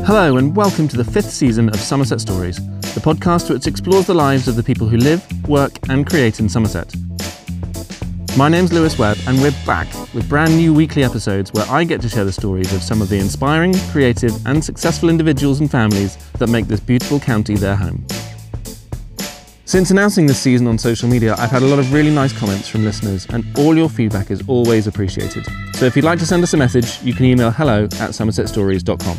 Hello and welcome to the 5th season of Somerset Stories, the podcast which explores the lives of the people who live, work and create in Somerset. My name's Lewis Webb and we're back with brand new weekly episodes where I get to share the stories of some of the inspiring, creative and successful individuals and families that make this beautiful county their home. Since announcing this season on social media, I've had a lot of really nice comments from listeners and all your feedback is always appreciated. So if you'd like to send us a message, you can email hello@somersetstories.com.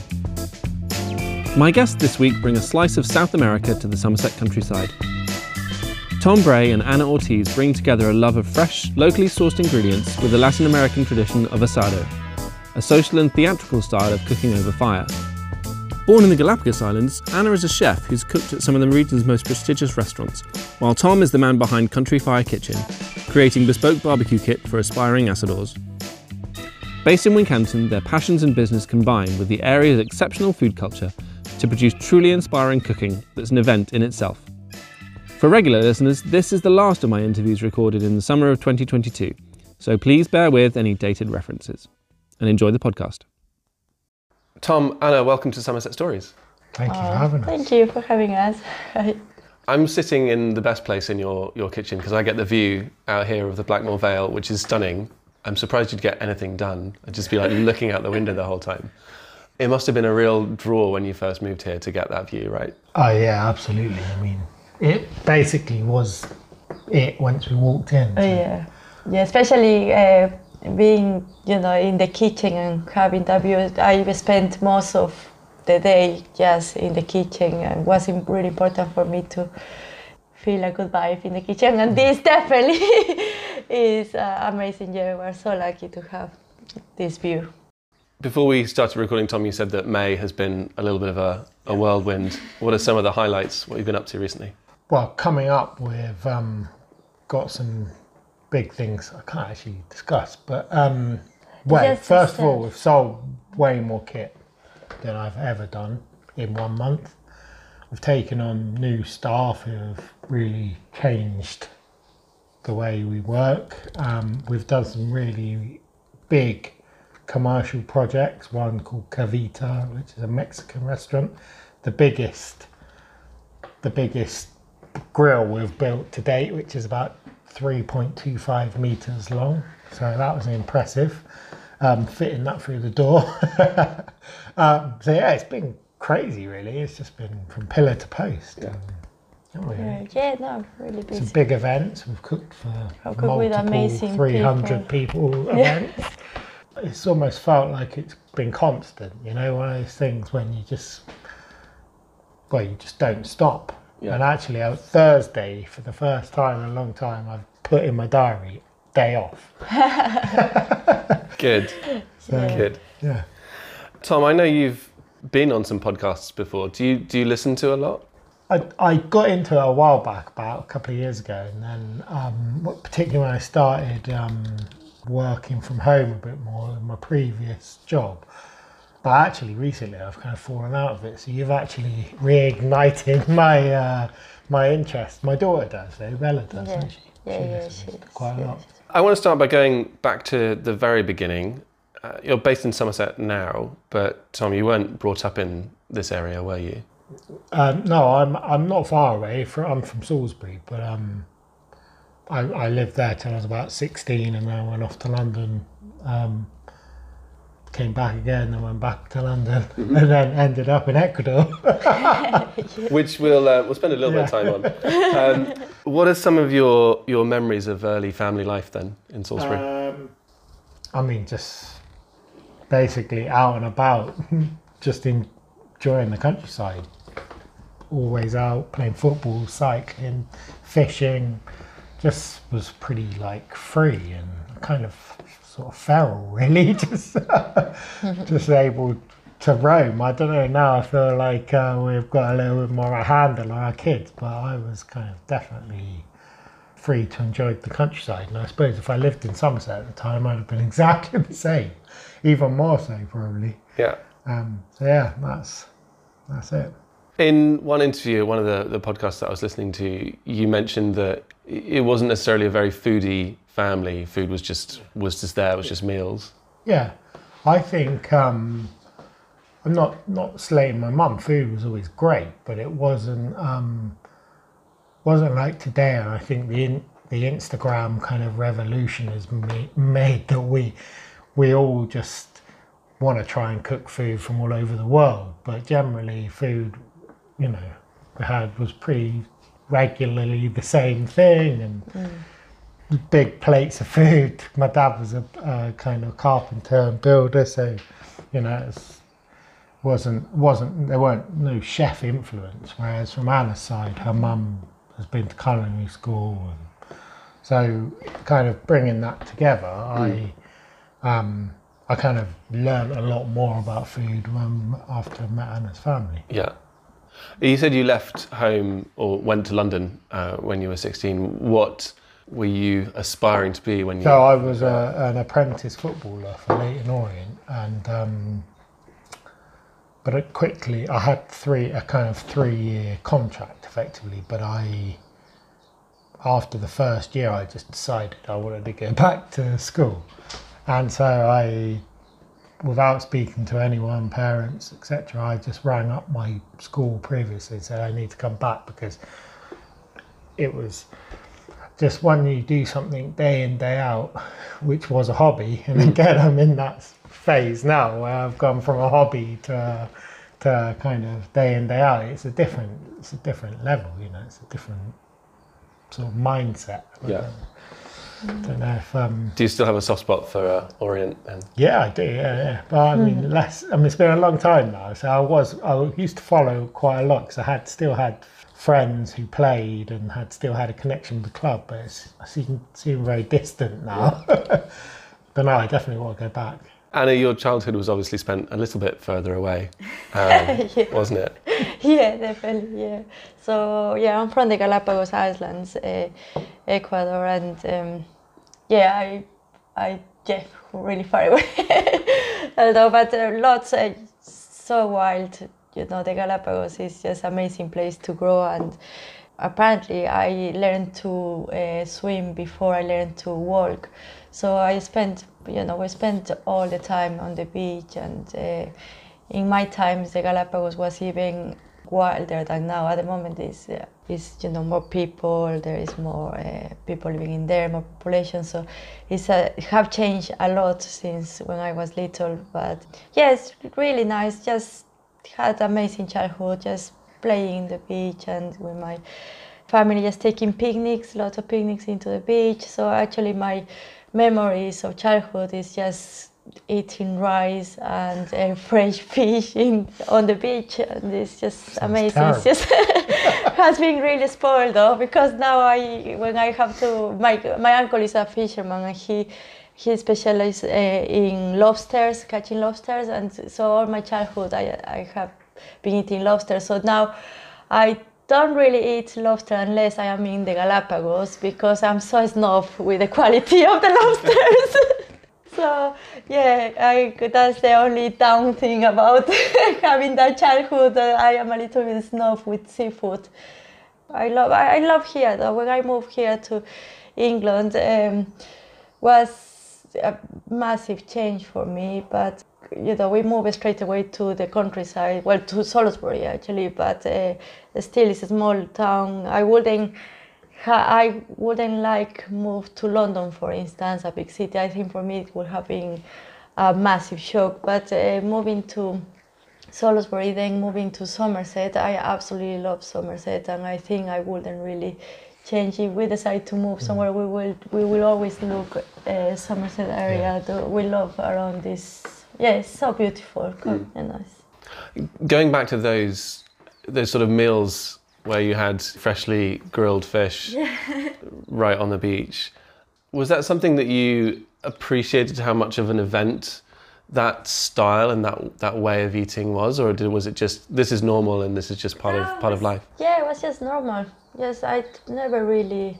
My guests this week bring a slice of South America to the Somerset countryside. Tom Bray and Ana Ortiz bring together a love of fresh, locally sourced ingredients with the Latin American tradition of asado, a social and theatrical style of cooking over fire. Born in the Galapagos Islands, Ana is a chef who's cooked at some of the region's most prestigious restaurants, while Tom is the man behind Country Fire Kitchen, creating bespoke barbecue kit for aspiring asadors. Based in Wincanton, their passions and business combine with the area's exceptional food culture to produce truly inspiring cooking that's an event in itself. For regular listeners, this is the last of my interviews recorded in the summer of 2022, so please bear with any dated references and enjoy the podcast. Tom, Ana, welcome to Somerset Stories. Thank you for having us. Thank you for having us. I'm sitting in the best place in your kitchen because I get the view out here of the Blackmore Vale, which is stunning. I'm surprised you'd get anything done. I'd just be like looking out the window the whole time. It must have been a real draw when you first moved here to get that view, right? Oh yeah, absolutely. I mean, it basically was it once we walked in. So. Yeah, especially being, in the kitchen and having that view. I spent most of the day just in the kitchen, and it was really important for me to feel a good vibe in the kitchen. And this definitely is amazing. Yeah, we're so lucky to have this view. Before we started recording, Tom, you said that May has been a little bit of a whirlwind. What are some of the highlights? What you've been up to recently? Well, coming up, we've got some big things I can't actually discuss. But first of all, we've sold way more kit than I've ever done in 1 month. We've taken on new staff who have really changed the way we work. We've done some really big commercial projects, one called Cavita, which is a Mexican restaurant, the biggest grill we've built to date, which is about 3.25 meters long, so that was impressive, fitting that through the door. So yeah, it's been crazy really. It's just been from pillar to post. Really busy. Some big events. We've cooked for multiple 300 people events. It's almost felt like it's been constant, one of those things when you just don't stop. Yeah. And actually, on Thursday, for the first time in a long time, I've put in my diary, day off. Good. Good. Yeah. Tom, I know you've been on some podcasts before. Do you listen to a lot? I got into it a while back, about a couple of years ago, and then particularly when I started working from home a bit more in my previous job. But actually recently I've kind of fallen out of it, so you've actually reignited my interest. My daughter does, Bella does, doesn't she? She does quite a lot. I want to start by going back to the very beginning. You're based in Somerset now, but Tom, you weren't brought up in this area, were you? No, I'm not far away. I'm from Salisbury, but I lived there till I was about 16, and then I went off to London, came back again and went back to London, and then ended up in Ecuador. Which we'll spend a little bit of time on. What are some of your memories of early family life then in Salisbury? I mean, just basically out and about, just enjoying the countryside. Always out playing football, cycling, fishing. Just was pretty free and kind of sort of feral really, just able to roam. I don't know, now I feel like we've got a little bit more of a handle on our kids, but I was kind of definitely free to enjoy the countryside, and I suppose if I lived in Somerset at the time I'd have been exactly the same, even more so probably. Yeah. So yeah, that's it. In one interview, one of the podcasts that I was listening to, you mentioned that it wasn't necessarily a very foodie family. Food was just there, it was just meals. Yeah, I think I'm not slating my mum. Food was always great, but it wasn't like today. And I think the Instagram kind of revolution has made that we all just want to try and cook food from all over the world. But generally, food, we had was pretty regularly the same thing, and big plates of food. My dad was a kind of carpenter and builder, so it there weren't no chef influence. Whereas from Anna's side, her mum has been to culinary school, and so kind of bringing that together, I kind of learned a lot more about food after I met Anna's family. Yeah. You said you left home or went to London when you were 16. What were you aspiring to be when you... So I was an apprentice footballer for Leyton Orient, and but I had a kind of 3-year contract effectively, but after the first year I just decided I wanted to go back to school, and so I, without speaking to anyone, parents, etc., I just rang up my school previously and said I need to come back, because it was just when you do something day in, day out, which was a hobby, and again I'm in that phase now where I've gone from a hobby to kind of day in, day out. It's a different level, it's a different sort of mindset. Yeah. I don't know if... Do you still have a soft spot for Orient then? Yeah, I do, yeah. But I mean, it's been a long time now, so I used to follow quite a lot, because I still had friends who played and still had a connection with the club, but I seem very distant now. Yeah. But no, I definitely want to go back. Anna, your childhood was obviously spent a little bit further away, wasn't it? Yeah, definitely, yeah. So, yeah, I'm from the Galapagos Islands, Ecuador, and I really far away. Although, but lots, so wild. The Galapagos is just an amazing place to grow, and apparently I learned to swim before I learned to walk. So I spent, we spent all the time on the beach, and in my times the Galapagos was even wilder than now. At the moment is more people, there is more people living in there, more population, so it have changed a lot since when I was little. But yes, really nice, just had amazing childhood, just playing in the beach and with my family, just taking picnics, lots of picnics into the beach. So actually my memories of childhood is just eating rice and fresh fish on the beach, and it's just Sounds amazing. terrible. It's just has been really spoiled though, because now when I have to, my uncle is a fisherman, and he specializes in lobsters, catching lobsters, and so all my childhood I have been eating lobster. So now I don't really eat lobster unless I am in the Galapagos, because I'm so snob with the quality of the lobsters. So yeah, that's the only down thing about having that childhood. I am a little bit snob with seafood. I love here though. When I moved here to England, was a massive change for me, but we moved straight away to the countryside, well, to Salisbury actually, but still it's a small town. I wouldn't like move to London, for instance, a big city. I think for me it would have been a massive shock, but moving to Salisbury, then moving to Somerset, I absolutely love Somerset, and I think I wouldn't really change. If we decide to move somewhere, we will always look Somerset area. Yeah. We love around this. Yeah, it's so beautiful and nice. Going back to those sort of meals where you had freshly grilled fish right on the beach, was that something that you appreciated, how much of an event that style and that way of eating was, or was it just this is normal and this is just part of life? Yeah, it was just normal. Yes, I never really,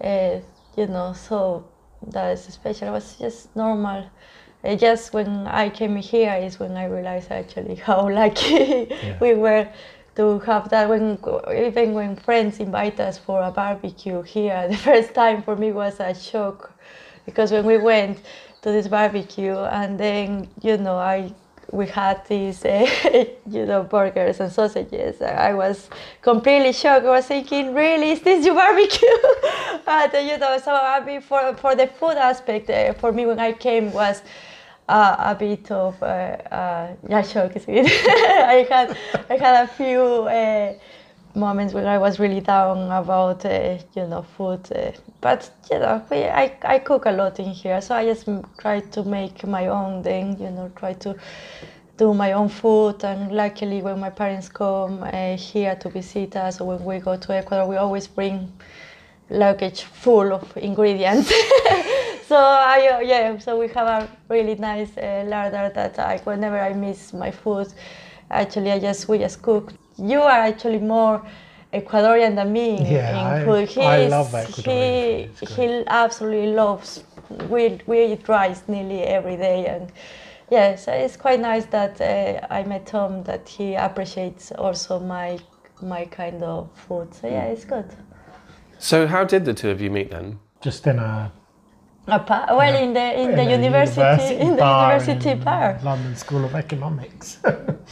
saw that as special. It was just normal. Just when I came here is when I realized actually how lucky we were to have that. Even when friends invite us for a barbecue here, the first time for me was a shock, because when we went to this barbecue and then we had these, burgers and sausages. I was completely shocked. I was thinking, really, is this your barbecue? But, so I mean, for the food aspect, for me when I came was a bit of shock. I had a few moments when I was really down about food, but I cook a lot in here, so I just try to make my own thing, try to do my own food. And luckily when my parents come here to visit us, or when we go to Ecuador, we always bring luggage full of ingredients. So we have a really nice larder that whenever I miss my food, actually we just cook. You are actually more Ecuadorian than me in food. I love Ecuadorian food. He absolutely loves. We eat rice nearly every day, and so it's quite nice that I met Tom, that he appreciates also my kind of food. So it's good. So how did the two of you meet then? Just in a in the university bar. London School of Economics.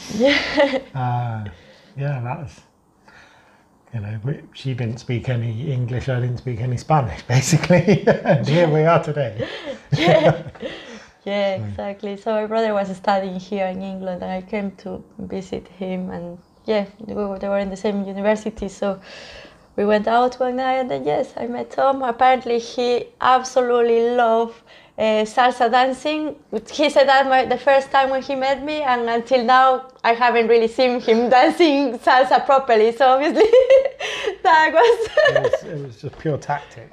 That was, she didn't speak any English, I didn't speak any Spanish, basically. And here we are today. Exactly. So my brother was studying here in England, and I came to visit him, and they were in the same university, so we went out one night, and then I met Tom. Apparently he absolutely loved salsa dancing. He said that the first time when he met me, and until now I haven't really seen him dancing salsa properly. So obviously that was it was just pure tactic.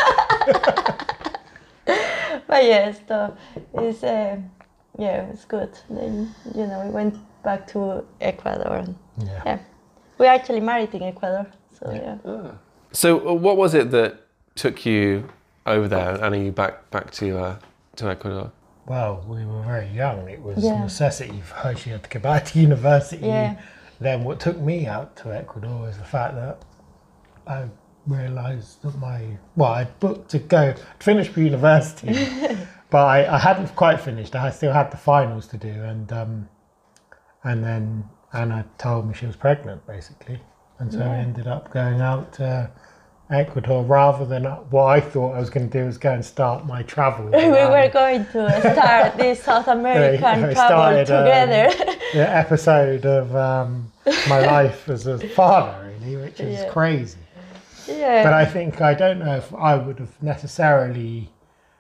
But so it's it was good. Then we went back to Ecuador. And, we actually married in Ecuador. So So what was it that took you over there and are you back to Ecuador? Well, we were very young. It was a necessity for her. She had to go back to university. Then what took me out to Ecuador was the fact that I realised that I booked to go finish university, but I hadn't quite finished. I still had the finals to do, and then Anna told me she was pregnant, basically. And so I ended up going out to Ecuador rather than what I thought I was going to do was go and start my travel. We were going to start this South American travel together. The episode of my life as a father, really, which is crazy. But I don't know if I would have necessarily,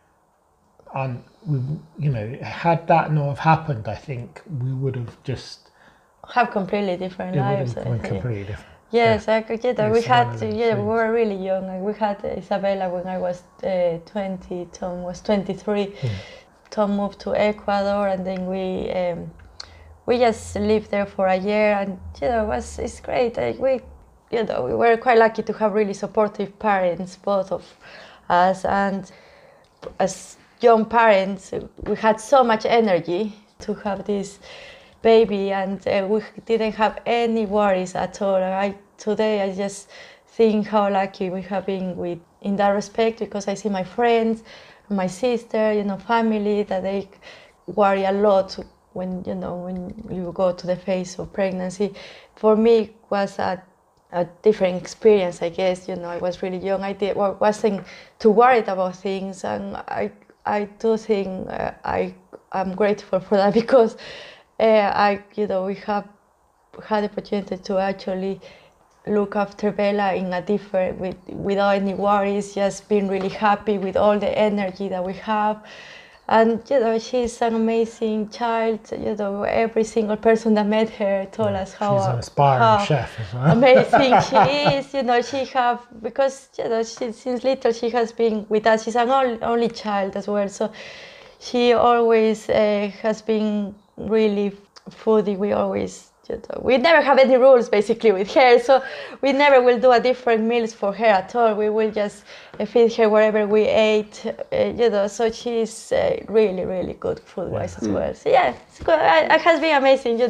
had that not have happened, I think we would have just have completely different lives. It would have been completely different. Yes, we had, we were really young. We had Isabella when I was 20, Tom was 23. Tom moved to Ecuador, and then we just lived there for a year, and it's great. We were quite lucky to have really supportive parents, both of us, and as young parents, we had so much energy to have this baby, and we didn't have any worries at all. Today I just think how lucky we have been in that respect, because I see my friends, my sister, family, that they worry a lot when you go to the phase of pregnancy. For me, it was a different experience, I guess. I was really young. Wasn't too worried about things, and I do think I'm grateful for that, because we have had the opportunity to actually look after Bella in a different, without any worries, just being really happy with all the energy that we have. And she's an amazing child. Every single person that met her told us how she's an aspiring chef as well. Amazing she is. She because since little she has been with us. She's an only child as well, so she always has been really foodie. We never have any rules basically with her, so we never will do a different meals for her at all. We will just feed her wherever we ate, so she's really, really good food-wise as well. So it's good. It has been amazing,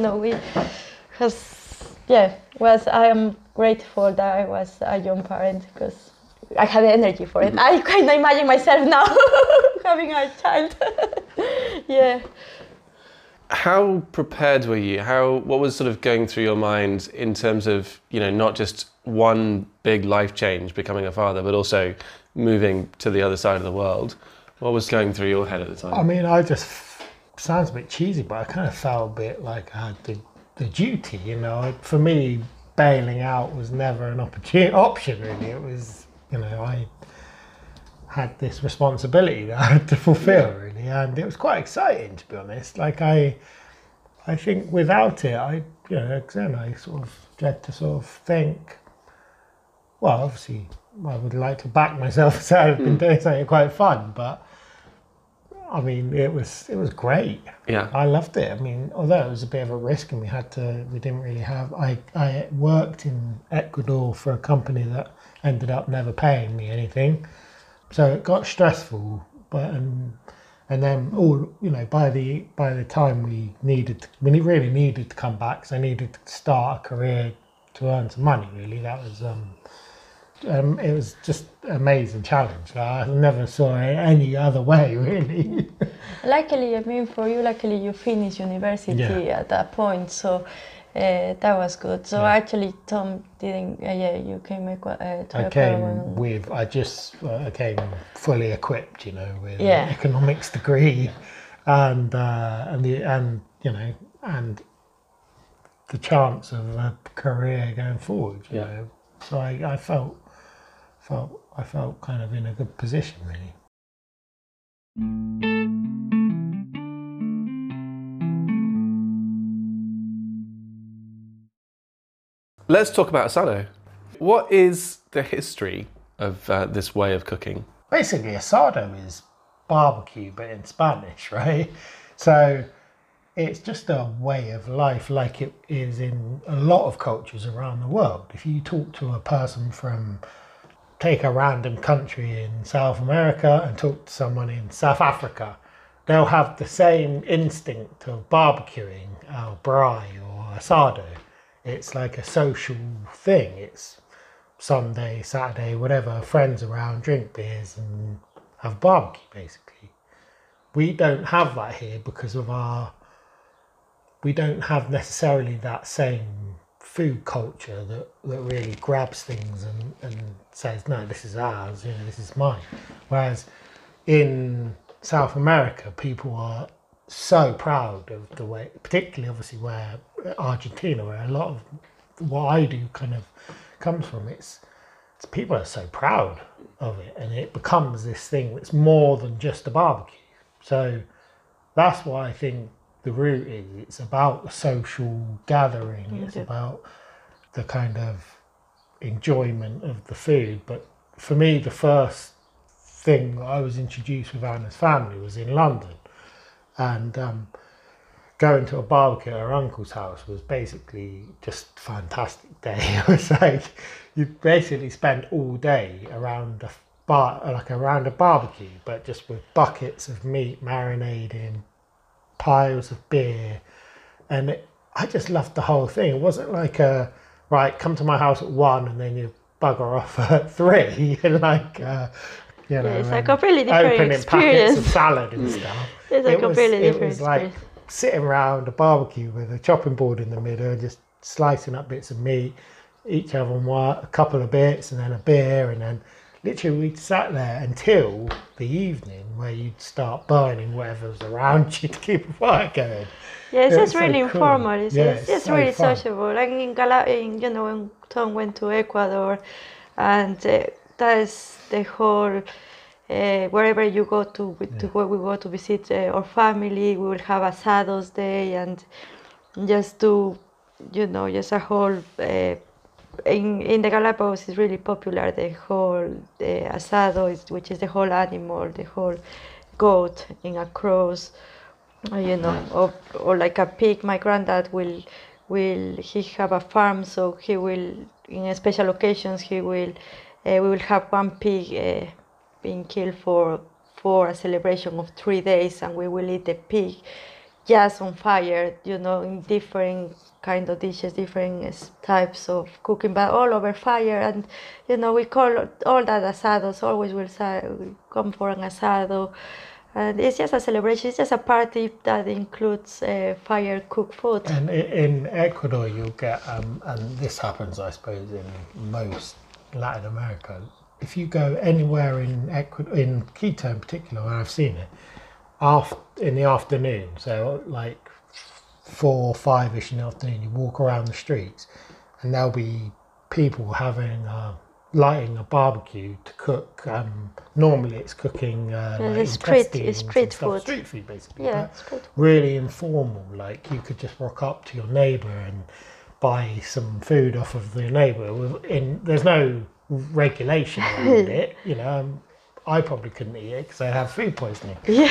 I am grateful that I was a young parent, because I have the energy for it. I kind of imagine myself now having a child. How prepared were you? What was sort of going through your mind in terms of, not just one big life change, becoming a father, but also moving to the other side of the world? What was going through your head at the time? I mean, sounds a bit cheesy, but I kind of felt a bit like I had the duty, For me, bailing out was never an option, really. It was, I had this responsibility that I had to fulfill, really, and it was quite exciting, to be honest. Like I think without it, I sort of dread to sort of think. Well, obviously, I would like to back myself and say I've been doing something quite fun, but I mean, it was great. Yeah, I loved it. I mean, although it was a bit of a risk, and we didn't really have. I worked in Ecuador for a company that ended up never paying me anything. So it got stressful, but and then by the time we really needed to come back, because I needed to start a career to earn some money. Really, that was it was just an amazing challenge. I never saw it any other way, really. Luckily, I mean, for you, you finished university at that point, so that was good. So actually, Tom didn't. You came to Ecuador. I came fully equipped, with an economics degree, and the chance of a career going forward. You know, so I felt kind of in a good position, really. Let's talk about asado. What is the history of this way of cooking? Basically, asado is barbecue, but in Spanish, right? So it's just a way of life like it is in a lot of cultures around the world. If you talk to a person take a random country in South America and talk to someone in South Africa, they'll have the same instinct of barbecuing, or braai or asado. It's like a social thing. It's Sunday, Saturday, whatever, friends around, drink beers and have barbecue, basically. We don't have that here because of we don't have necessarily that same food culture that really grabs things and says, no, this is ours, this is mine. Whereas in South America, people are so proud of the way, particularly obviously where Argentina, where a lot of what I do kind of comes from, it's people are so proud of it, and it becomes this thing that's more than just a barbecue. So that's why I think the root is, it's about the social gathering, it's about the kind of enjoyment of the food. But for me, the first thing I was introduced with Anna's family was in London, and going to a barbecue at her uncle's house was basically just a fantastic day. It was like you basically spent all day around a barbecue, but just with buckets of meat marinating, piles of beer, and I just loved the whole thing. It wasn't like come to my house at 1 and then you bugger off at 3 and it's a completely different opening experience. Packets of salad and stuff. It's a completely different It was like sitting around a barbecue with a chopping board in the middle, just slicing up bits of meat, each of them a couple of bits and then a beer, and then literally we sat there until the evening where you'd start burning whatever's around you to keep the fire going. Yes, it's really so cool. Informal. It's so really fun. sociable. Like when Tom went to Ecuador, and that is the whole. Wherever you go we go to visit our family, we will have asados day, and just do, just a whole. In the Galapagos, is really popular the whole asado, which is the whole animal, the whole goat in a cross, or like a pig. My granddad he have a farm, so he will, in special occasions, we will have one pig being killed for a celebration of 3 days, and we will eat the pig just on fire, in different kind of dishes, different types of cooking, but all over fire. And we call all that asados. Always will come for an asado, And it's just a celebration. It's just a party that includes fire cooked food. And in Ecuador, you'll get, and this happens, I suppose, in most Latin America. If you go anywhere in Ecuador, in Quito in particular, where I've seen it, in the afternoon, so like 4 or 5ish in the afternoon, you walk around the streets, and there'll be people lighting a barbecue to cook. Normally, it's cooking like street food. Street food, basically. Yeah, but street food. really informal. Like you could just walk up to your neighbour and buy some food off of your neighbour. There's no regulation around it. You know, I probably couldn't eat it because I'd have food poisoning. Yeah.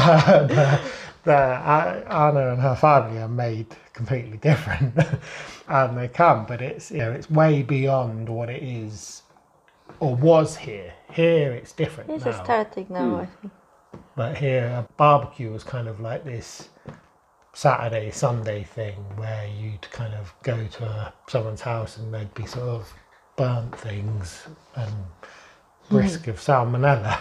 But Anna and her family are made completely different, and they come. But it's it's way beyond what it is or was here. Here it's different. It's now. starting now, I think. But here, a barbecue was kind of like this Saturday, Sunday thing where you'd kind of go to someone's house and there'd be sort of burnt things and risk of salmonella.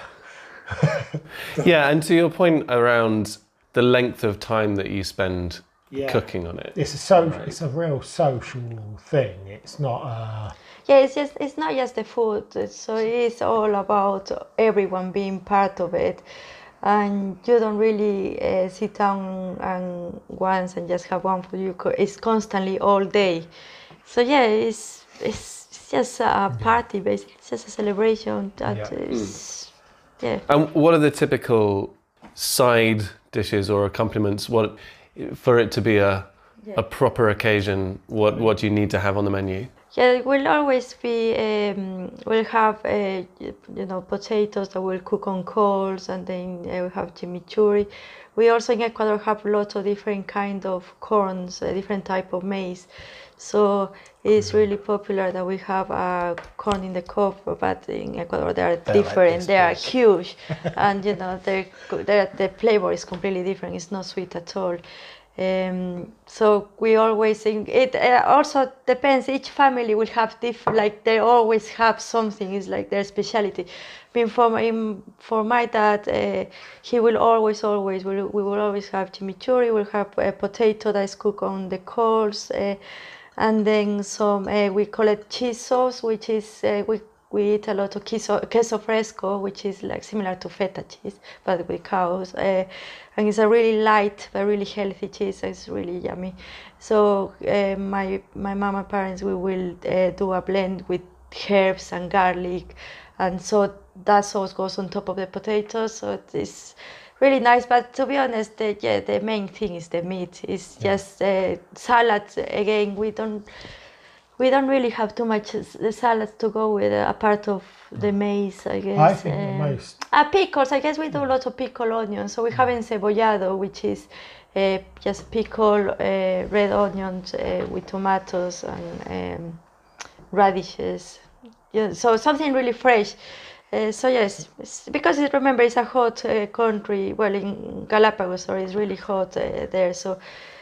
Yeah, and to your point around the length of time that you spend cooking on it. It's a real social thing. It's not Yeah, it's not just the food. So it's all about everyone being part of it, and you don't really sit down and once and just have one food. It's constantly all day. So yeah, it's just a party, basically. It's just a celebration. That is, yeah. And what are the typical side dishes or accompaniments? What for it to be a proper occasion? What do you need to have on the menu? Yeah, it will always be. We'll have potatoes that we'll cook on coals, and then we have chimichurri. We also in Ecuador have lots of different kind of corns, different type of maize. So it's really popular that we have corn in the cob, but in Ecuador they are different. Like they are huge, and the flavor is completely different. It's not sweet at all. So we always think it also depends. Each family will have different, like they always have something. It's like their specialty. For my dad, he will always we will always have chimichurri. We'll have a potato that is cooked on the coals, and then some we call it cheese sauce, which is we eat a lot of queso fresco, which is like similar to feta cheese, but with cows. And it's a really light but really healthy cheese. It's really yummy. So my mom and parents, we will do a blend with herbs and garlic, and so that sauce goes on top of the potatoes. So it's really nice. But to be honest, the main thing is the meat. It's just salads. Again, we don't really have too much salads to go with a part of the maize, I guess. I think the most. Pickles, I guess we do a lot of pickled onions. So we have encebollado, which is just pickled red onions with tomatoes and radishes. Yeah, so something really fresh. So yes, because remember it's a hot country. Well, in Galapagos, it's really hot there. So.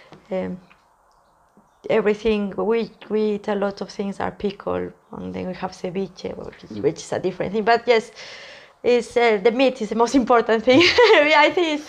Everything we eat a lot of things are pickled, and then we have ceviche, which is a different thing. But yes, it's the meat is the most important thing. I think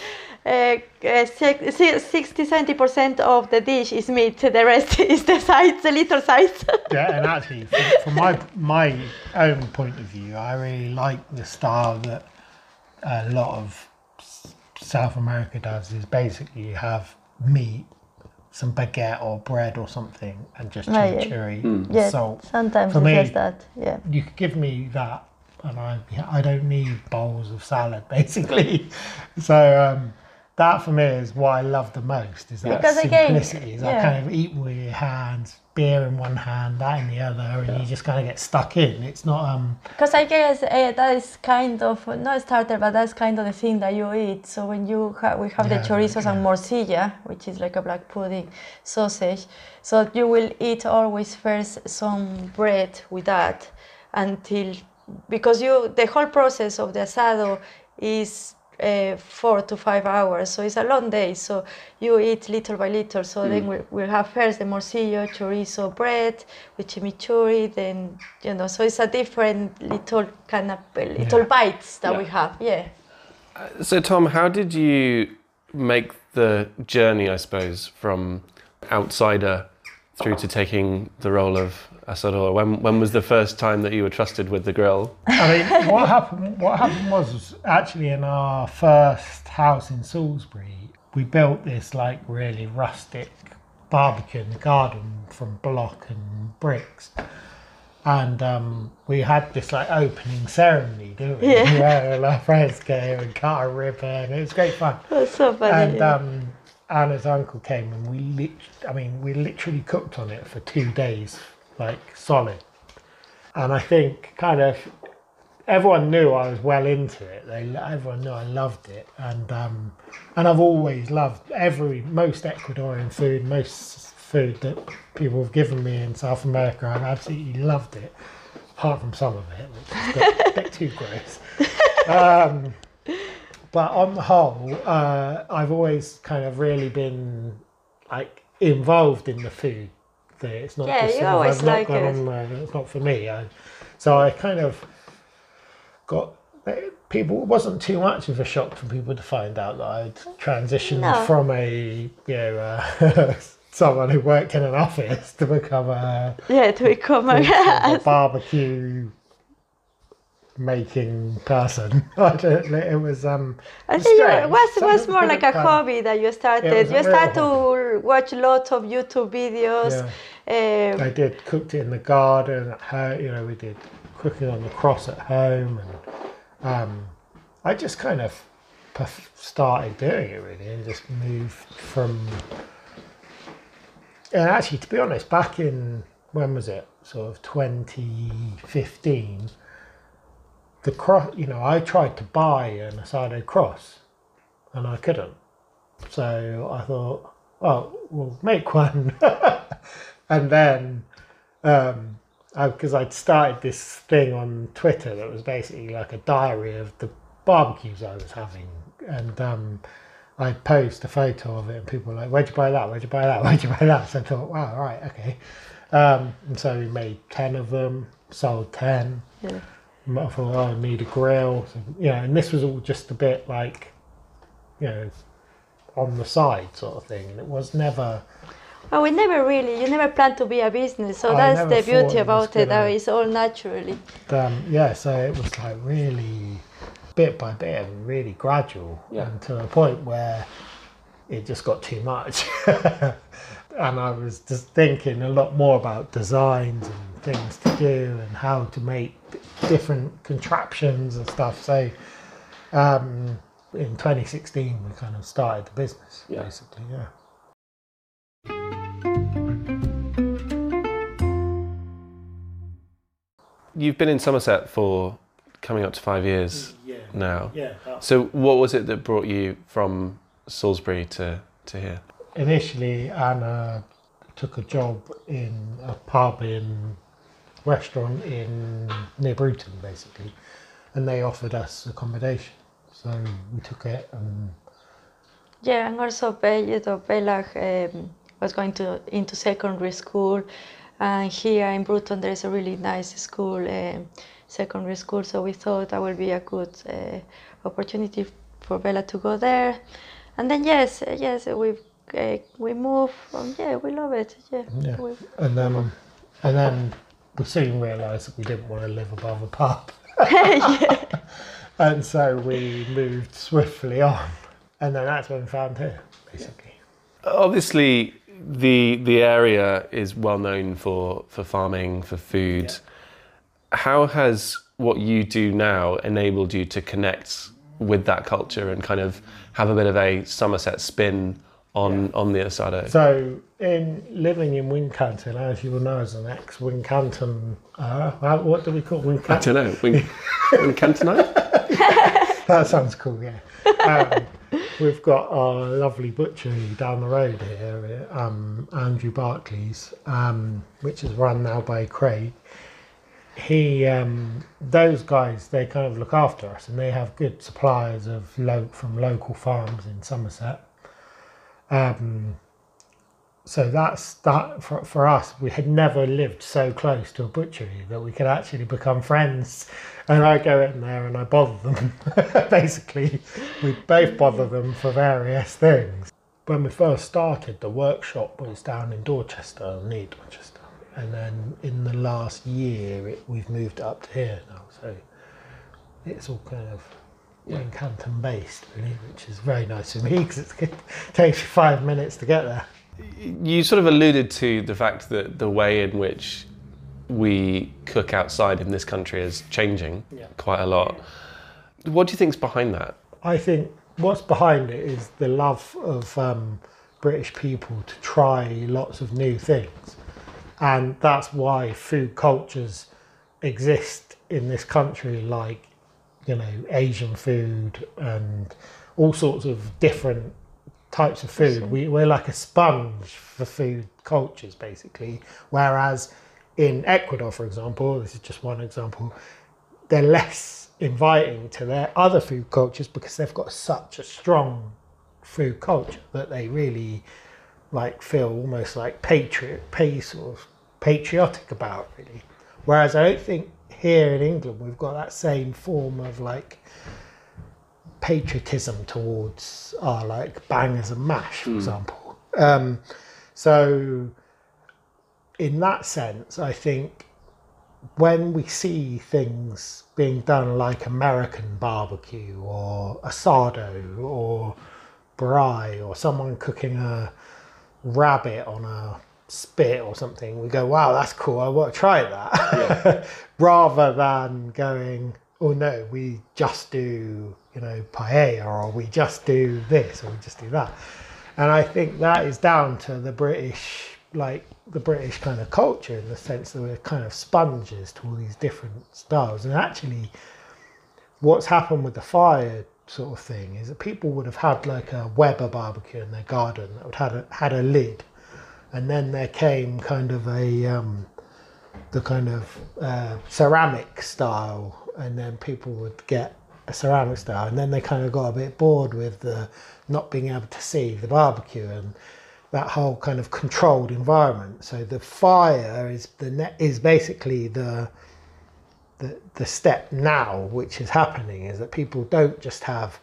60-70% of the dish is meat. The rest is the sides, the little sides. Yeah, and actually, from my own point of view, I really like the style that a lot of South America does. Is basically you have meat, some baguette or bread or something, and just chimichurri, salt. Sometimes for it's me, just that. Yeah. You could give me that, and I don't need bowls of salad, basically. So that for me is what I love the most. Is that simplicity? Is that kind of eat with your hands, beer in one hand, that in the other, and you just kind of get stuck in. It's not. Because I guess that is kind of not a starter, but that's kind of the thing that you eat. So when we have the chorizos and morcilla, which is like a black pudding sausage. So you will eat always first some bread with that because the whole process of the asado is 4 to 5 hours, so it's a long day. So you eat little by little. So then we'll have first the morcillo, chorizo bread with chimichurri. Then so it's a different little kind of little bites that we have. Yeah. So Tom, how did you make the journey, I suppose, from outsider through to taking the role of asador? When was the first time that you were trusted with the grill? I mean, what happened was actually in our first house in Salisbury, we built this like really rustic barbecue in the garden from block and bricks. And we had this like opening ceremony, didn't we? Yeah, la fresco and cut a ribbon. It was great fun. That's so funny. And Anna's uncle came and we literally cooked on it for 2 days, like solid. And I think kind of everyone knew I was well into it. Everyone knew I loved it, and I've always loved most Ecuadorian food, most food that people have given me in South America. I've absolutely loved it, apart from some of it, which is a bit too gross. But on the whole, I've always kind of really been like involved in the food. It's not just you always like it. It's not for me. So I kind of got people. It wasn't too much of a shock for people to find out that I'd transitioned from a someone who worked in an office to become a barbecue making person. It was I think it was more like a hobby that you started. You started to watch lots of YouTube videos. I did cooked it in the garden at home. We did cooking on the cross at home, and I just kind of started doing it really, and just moved from. And actually, to be honest, back in, when was it? Sort of 2015, the cross, I tried to buy an asado cross and I couldn't. So I thought, we'll make one. And then, because I'd started this thing on Twitter that was basically like a diary of the barbecues I was having. And I'd post a photo of it and people were like, where'd you buy that? Where'd you buy that? Where'd you buy that? So I thought, wow, right, okay. And so we made 10 of them, sold 10. Yeah. I thought, I need a grill. So, and this was all just a bit like, on the side sort of thing. And it was never... Well, you never planned to be a business. So that's the beauty about it, that it's all naturally. So it was like really... bit by bit and really gradual, and to a point where it just got too much. And I was just thinking a lot more about designs and things to do and how to make different contraptions and stuff. So in 2016 we kind of started the business, basically. You've been in Somerset for coming up to 5 years now. So what was it that brought you from Salisbury to here? Initially, Anna took a job in a restaurant near Bruton, basically, and they offered us accommodation. So we took it. And also Bella was going into secondary school, and here in Bruton there is a really nice school. Secondary school, so we thought that would be a good opportunity for Bella to go there. And then we moved. We love it. And then we soon realised that we didn't want to live above a pub. And so we moved swiftly on, and then that's when we found here, basically. Obviously, the area is well known for farming, for food. How has what you do now enabled you to connect with that culture and kind of have a bit of a Somerset spin on the asado? So, living in Wincanton, as you will know, as an ex-Wincanton, what do we call Wincanton? I don't know, Wincantonite? That sounds cool, yeah. We've got our lovely butchery down the road here, Andrew Barclays, which is run now by Craig. Those guys, they kind of look after us, and they have good suppliers from local farms in Somerset. so that's that for us. We had never lived so close to a butchery that we could actually become friends. And I go in there and I bother them. Basically, we both bother them for various things. When we first started, the workshop was down in Dorchester, near Dorchester. And then in the last year, we've moved up to here now. So it's all kind of Wincanton based, really, which is very nice for me because it takes you 5 minutes to get there. You sort of alluded to the fact that the way in which we cook outside in this country is changing quite a lot. What do you think's behind that? I think what's behind it is the love of British people to try lots of new things. And that's why food cultures exist in this country, like, you know, Asian food and all sorts of different types of food. We're like a sponge for food cultures, basically. Whereas in Ecuador, for example, this is just one example, they're less inviting to their other food cultures because they've got such a strong food culture that they really like feel almost like patriotic about, really. Whereas I don't think here in England we've got that same form of like patriotism towards our like bangers and mash, for example. So in that sense, I think when we see things being done like American barbecue or asado or braai or someone cooking a rabbit on a spit or something, we go, wow, that's cool, I want to try that. Rather than going, oh no, we just do, you know, paella, or we just do this, or we just do that. And I think that is down to the British kind of culture, in the sense that we're kind of sponges to all these different styles. And actually what's happened with the fire sort of thing is that people would have had like a Weber barbecue in their garden that would had a lid, and then there came kind of the kind of ceramic style, and then people would get a ceramic style, and then they kind of got a bit bored with the not being able to see the barbecue and that whole kind of controlled environment. So the fire is basically the step now, which is happening, is that people don't just have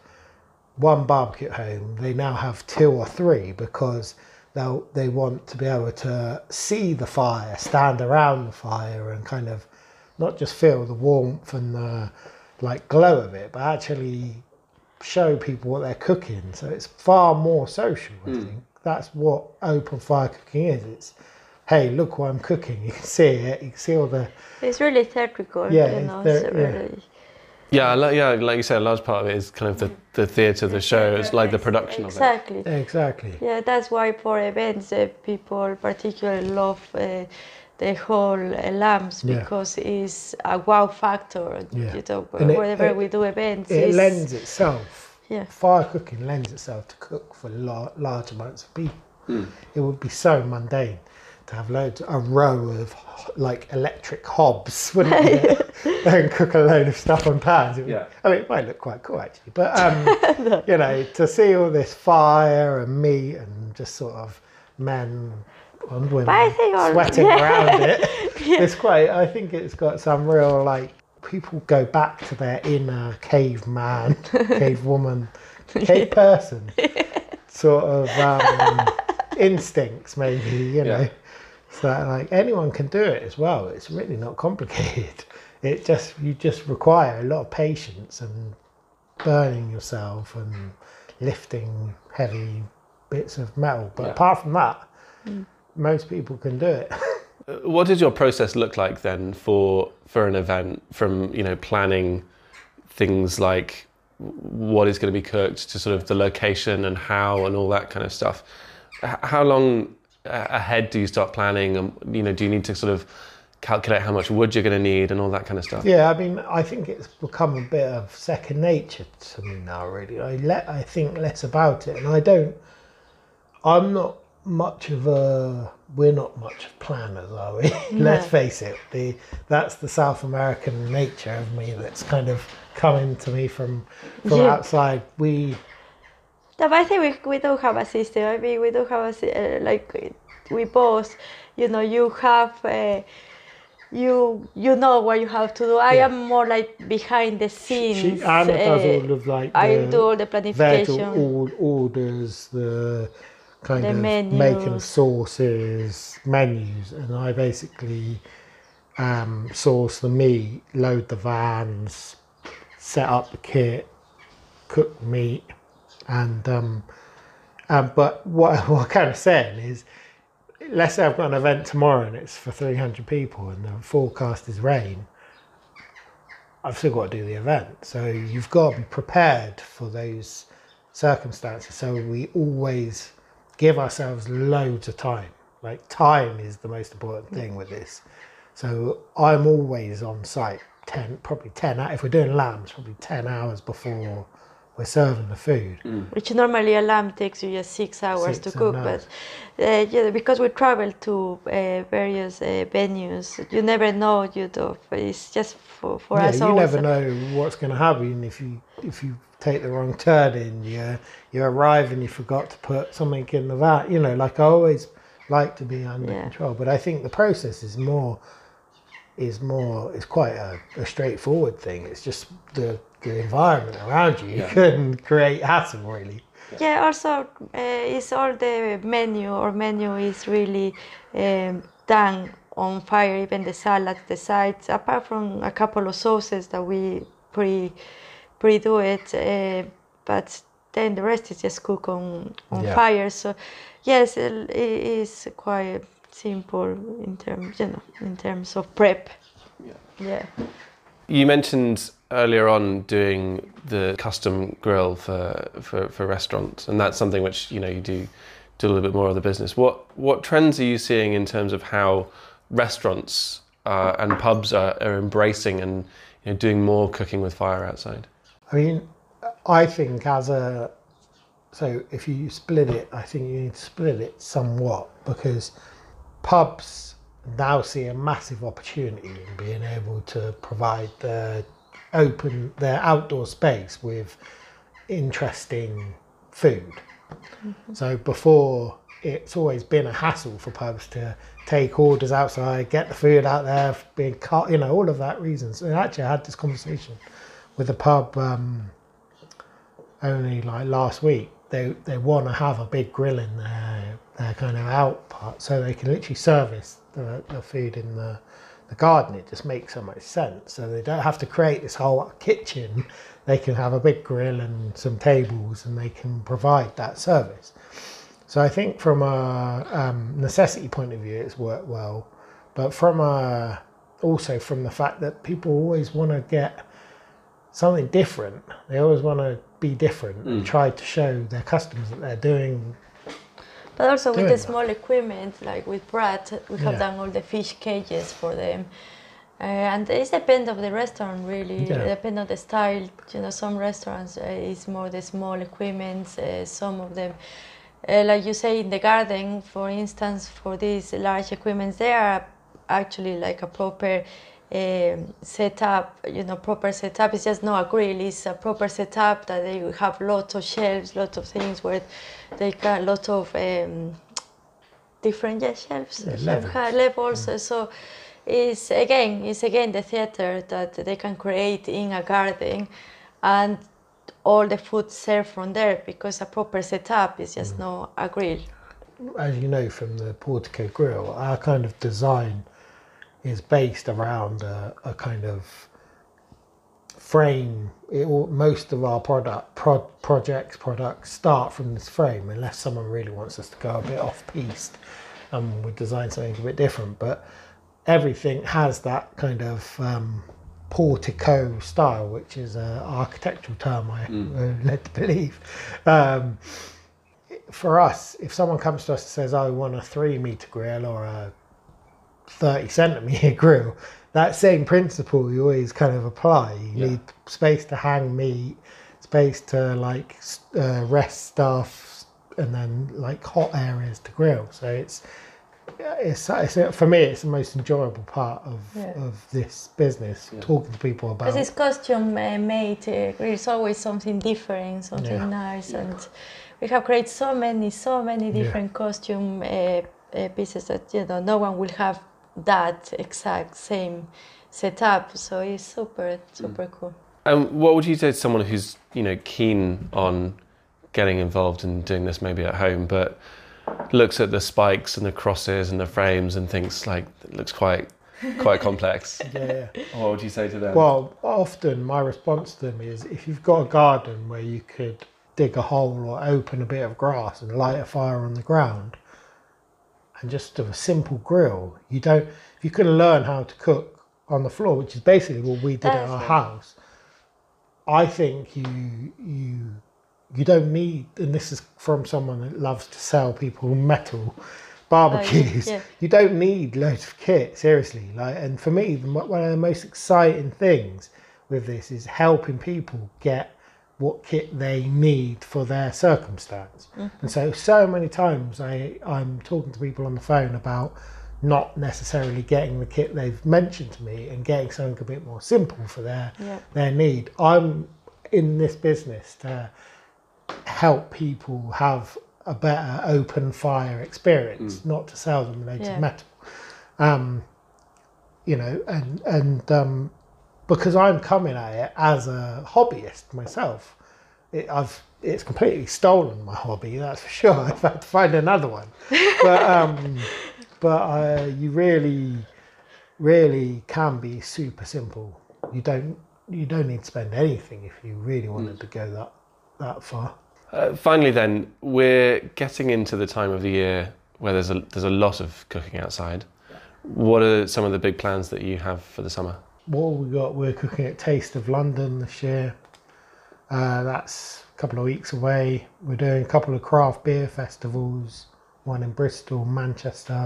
one barbecue at home, they now have 2 or 3, because they want to be able to see the fire, stand around the fire, and kind of not just feel the warmth and the like glow of it, but actually show people what they're cooking. So it's far more social, I think. That's what open fire cooking is. It's, hey, look what I'm cooking. You can see it. You can see all the... It's really theatrical, Yeah, you know. it's Really... Yeah, like you said, a large part of it is kind of the theatre, the show, it's like the production of it. Exactly. Yeah, that's why for events, people particularly love the whole lamps, because it's a wow factor. Yeah. You know, whenever we do events, it lends itself. Yeah. Fire cooking lends itself to cook for large amounts of people. It would be so mundane to have a row of like electric hobs, wouldn't it? And cook a load of stuff on pans. I mean, it might look quite cool actually, but you know, to see all this fire and meat and just sort of men and women sweating around it, it's quite. I think it's got some real, like, people go back to their inner caveman, cave woman, cave person sort of instincts, maybe, you know. So like anyone can do it as well. It's really not complicated. You just require a lot of patience and burning yourself and lifting heavy bits of metal. But apart from that, most people can do it. What does your process look like then for an event, from, you know, planning things like what is going to be cooked to sort of the location and how and all that kind of stuff? How long ahead do you start planning, and, you know, do you need to sort of calculate how much wood you're going to need and all that kind of stuff? Yeah, I mean, I think it's become a bit of second nature to me now, really. I think less about it, and I'm not much of we're not much of planners, are we? Let's face it, that's the South American nature of me that's kind of coming to me from outside. No, but I think we don't have a system. I mean, we don't have we both, you have. You know what you have to do. I am more like behind the scenes. Anna does all of like I do all the planification. All orders, the kind of menus. making sauces, menus, and I basically source the meat, load the vans, set up the kit, cook the meat, and but what I'm kind of saying is, let's say I've got an event tomorrow and it's for 300 people and the forecast is rain, I've still got to do the event. So you've got to be prepared for those circumstances. So we always give ourselves loads of time. Like, time is the most important thing with this. So I'm always on site probably 10, if we're doing lambs, probably 10 hours before we're serving the food. Which normally a lamb takes you just 6 hours to cook, but because we travel to various venues, you never know. It's just for us. You never know what's going to happen if you take the wrong turn in. You arrive and you forgot to put something in the vat. Like, I always like to be under control, but I think the process is quite a straightforward thing. It's just the environment around you can create hassle, really. Yeah, also it's all the menu is really done on fire, even the salads, the sides, apart from a couple of sauces that we pre-do it, but then the rest is just cooked on fire. So yes, it is quite simple in terms of prep. Yeah. You mentioned earlier on doing the custom grill for restaurants, and that's something which you do a little bit more of the business. What trends are you seeing in terms of how restaurants and pubs are embracing and doing more cooking with fire outside? I mean, I think so if you split it, I think you need to split it somewhat, because pubs now see a massive opportunity in being able to provide their outdoor space with interesting food. Mm-hmm. So before, it's always been a hassle for pubs to take orders outside, get the food out there, being cut, all of that reasons. And actually I had this conversation with a pub only like last week. They want to have a big grill in their kind of out part, so they can literally service the food in the garden. It just makes so much sense. So they don't have to create this whole kitchen. They can have a big grill and some tables, and they can provide that service. So I think from a necessity point of view, it's worked well. But also from the fact that people always want to get something different. They always want to be different and try to show their customers that they're doing. But also with the small equipment, like with Brad, we have done all the fish cages for them. And it depends on the restaurant, really. It depends on the style. Some restaurants is more the small equipment. Some of them, like you say, in the garden, for instance, for these large equipments, they are actually like a proper setup. Proper setup. It's just not a grill. It's a proper setup that they have lots of shelves, lots of things where they got lots of different shelves, levels. So it's again the theater that they can create in a garden, and all the food served from there, because a proper setup is just not a grill. As you know from the Portico grill, our kind of design is based around a kind of frame. Most of our products start from this frame, unless someone really wants us to go a bit off-piste and we design something a bit different. But everything has that kind of portico style, which is an architectural term I'm led to believe. For us, if someone comes to us and says, I want a 3-meter grill or a 30-centimeter grill, that same principle you always kind of apply. You need space to hang meat, space to rest stuff, and then like hot areas to grill. So it's for me, it's the most enjoyable part of this business, talking to people about. Because it's custom made grill. It's always something different, something nice, and we have created so many different costume pieces that no one will have that exact same setup. So it's super cool. What would you say to someone who's keen on getting involved in doing this maybe at home, but looks at the spikes and the crosses and the frames and thinks like it looks quite complex? Yeah. What would you say to them? Well, often my response to them is, if you've got a garden where you could dig a hole or open a bit of grass and light a fire on the ground, and just do a simple grill, if you can learn how to cook on the floor, which is basically what we did at our house, I think you don't need, and this is from someone that loves to sell people metal barbecues, you don't need loads of kit, seriously. And for me, one of the most exciting things with this is helping people get what kit they need for their circumstance. And so many times I'm talking to people on the phone about not necessarily getting the kit they've mentioned to me and getting something a bit more simple for their need. I'm in this business to help people have a better open fire experience, not to sell them loads of metal. Because I'm coming at it as a hobbyist myself, it's completely stolen my hobby, that's for sure. I've had to find another one. But you really can be super simple. You don't need to spend anything if you really wanted to go that far. Finally then, we're getting into the time of the year where there's a lot of cooking outside. What are some of the big plans that you have for the summer? What have we got? We're cooking at Taste of London this year. That's a couple of weeks away. We're doing a couple of craft beer festivals, one in Bristol, Manchester.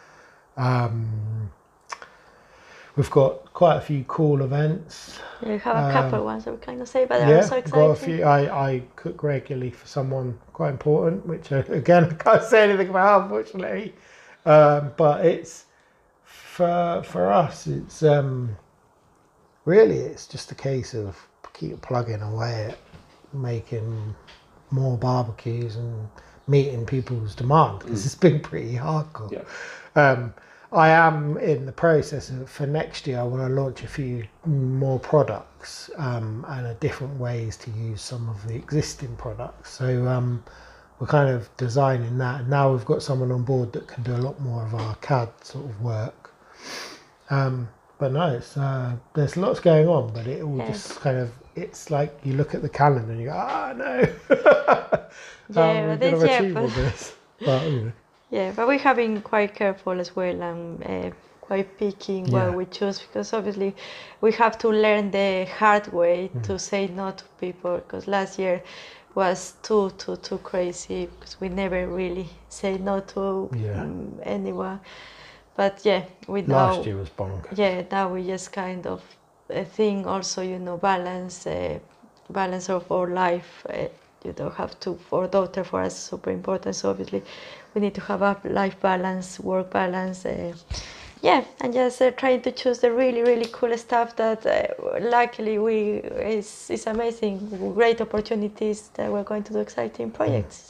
We've got quite a few cool events. We have a couple of ones that we kind of say, but they're so exciting. Got a few. I cook regularly for someone quite important, which again I can't say anything about, unfortunately. But it's for us. It's really it's just a case of keep plugging away at making more barbecues and meeting people's demand, because it's been pretty hardcore. I am in the process of, for next year, I want to launch a few more products and different ways to use some of the existing products. So we're kind of designing that, and now we've got someone on board that can do a lot more of our CAD sort of work. But no, there's lots going on, but it all just kind of, it's like you look at the calendar and you go, no. We're going to achieve all this. But, Yeah, but we have been quite careful as well and quite picky in what we choose, because obviously we have to learn the hard way to say no to people, because last year was too crazy, because we never really say no to anyone. But last year was bonkers. Yeah, now we just kind of think also, balance of our life. Have to, for daughter, for us, super important. So obviously we need to have a life balance, work balance. And just trying to choose the really, really cool stuff that luckily it's amazing, great opportunities that we're going to do exciting projects.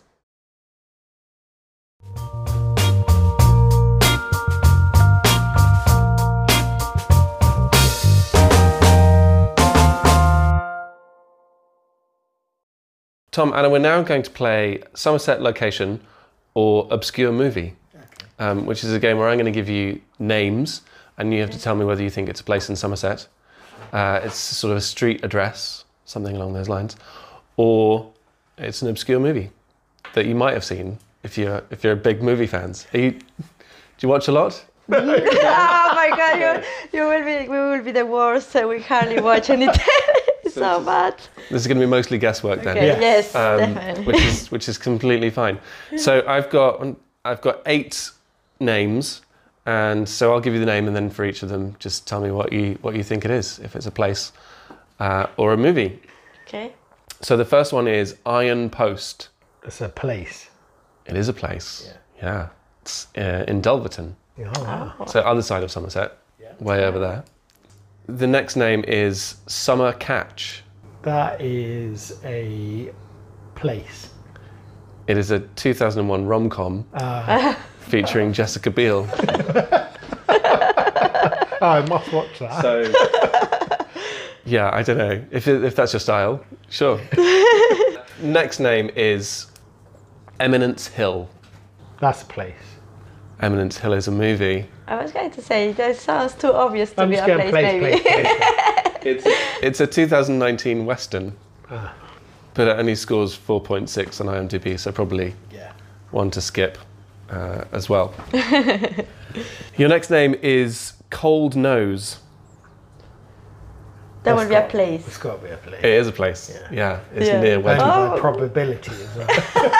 Tom, Anna, we're now going to play Somerset Location or Obscure Movie, which is a game where I'm going to give you names and you have to tell me whether you think it's a place in Somerset. It's sort of a street address, something along those lines, or it's an obscure movie that you might have seen if you're big movie fans. Do you watch a lot? Oh my God, we will be the worst. We hardly watch anything. It's so bad. This is going to be mostly guesswork then. Okay. Yes, definitely. which is completely fine. So I've got 8 names, and so I'll give you the name, and then for each of them, just tell me what you think it is, if it's a place or a movie. Okay. So the first one is Iron Post. It's a place. It is a place. Yeah. It's in Dulverton. Oh, wow. So other side of Somerset, way over there. The next name is Summer Catch. That is a place. It is a 2001 rom-com featuring Jessica Biel. I must watch that. So, yeah, I don't know. If that's your style, sure. Next name is Eminence Hill. That's a place. Eminence Hill is a movie. I was going to say, that sounds too obvious to I'm be just a going place, maybe. It's a 2019 Western, but it only scores 4.6 on IMDb, so probably one to skip as well. Your next name is Cold Nose. That would be a place. It's got to be a place. It is a place. Yeah, it's Yeah. near And Wedmore. by probability as well.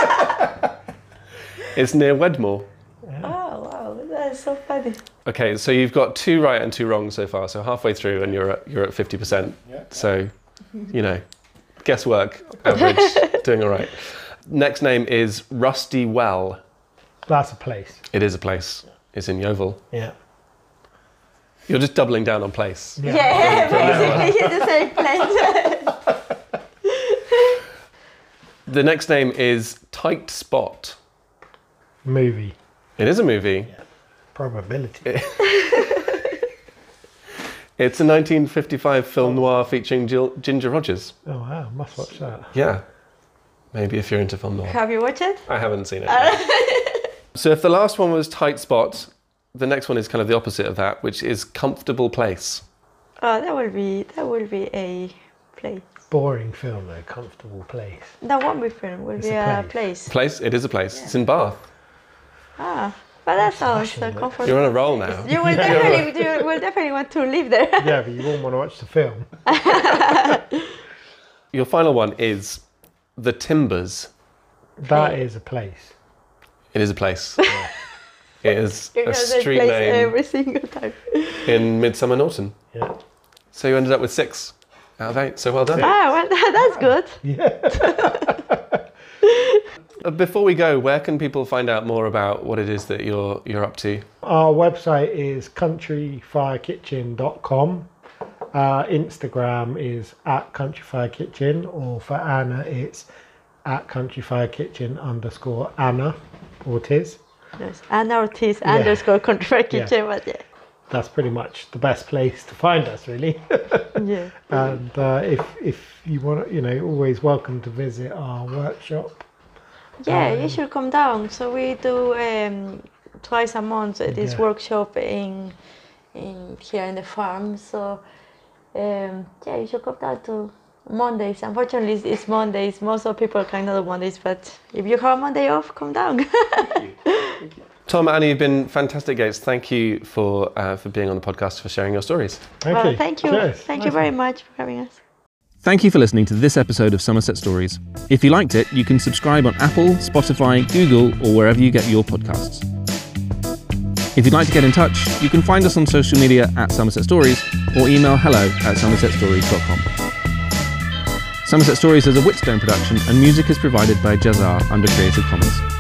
It's near Wedmore. Oh, wow, that is so funny. Okay, so you've got 2 right and 2 wrong so far. So halfway through, and you're at 50%. So, you know, guesswork, average, doing all right. Next name is Rusty Well. That's a place. It is a place. It's in Yeovil. Yeah. You're just doubling down on place. Yeah, basically it's the same place. The next name is Tight Spot. Movie. It is a movie. Probability. It's a 1955 film noir featuring Ginger Rogers. Oh wow, must watch that. Yeah. Maybe if you're into film noir. Have you watched it? I haven't seen it. So if the last one was Tight Spot, the next one is kind of the opposite of that, which is Comfortable Place. Oh, that will be a place. Boring film though, comfortable place. That won't be film. Will It's be a a place. Place? It is a place. It's in Bath. Ah, but that sounds smashing it. comfortable. You're on a roll now. You will definitely want to live there. Yeah, but you won't want to watch the film. Your final one is The Timbers. That is a place. It is a place. It is You're a gonna say street place name every single time. in Midsummer Norton. Yeah. So you ended up with 6 out of 8. So well done. Ah, well, that's good. Yeah. Before we go, where can people find out more about what it is that you're up to? Our website is countryfirekitchen.com. Instagram is @countryfirekitchen, or for Anna it's @countryfirekitchen_Anna Ortiz. Yes, Anna Ortiz _ Country Kitchen, but yeah. That's pretty much the best place to find us, really. Yeah. And if you want, always welcome to visit our workshop. Yeah, you should come down. So we do twice a month this workshop in here in the farm. So you should come down to Mondays. Unfortunately, it's Mondays. Most of people cannot do Mondays, but if you have a Monday off, come down. Thank you. Tom, Annie, you've been fantastic guests. Thank you for being on the podcast, for sharing your stories. Thank you. Thank you. Cheers. Thank you very much for having us. Thank you for listening to this episode of Somerset Stories. If you liked it, you can subscribe on Apple, Spotify, Google, or wherever you get your podcasts. If you'd like to get in touch, you can find us on social media @Somerset Stories or email hello@somersetstories.com. Somerset Stories is a Whetstone production, and music is provided by Jazzar under Creative Commons.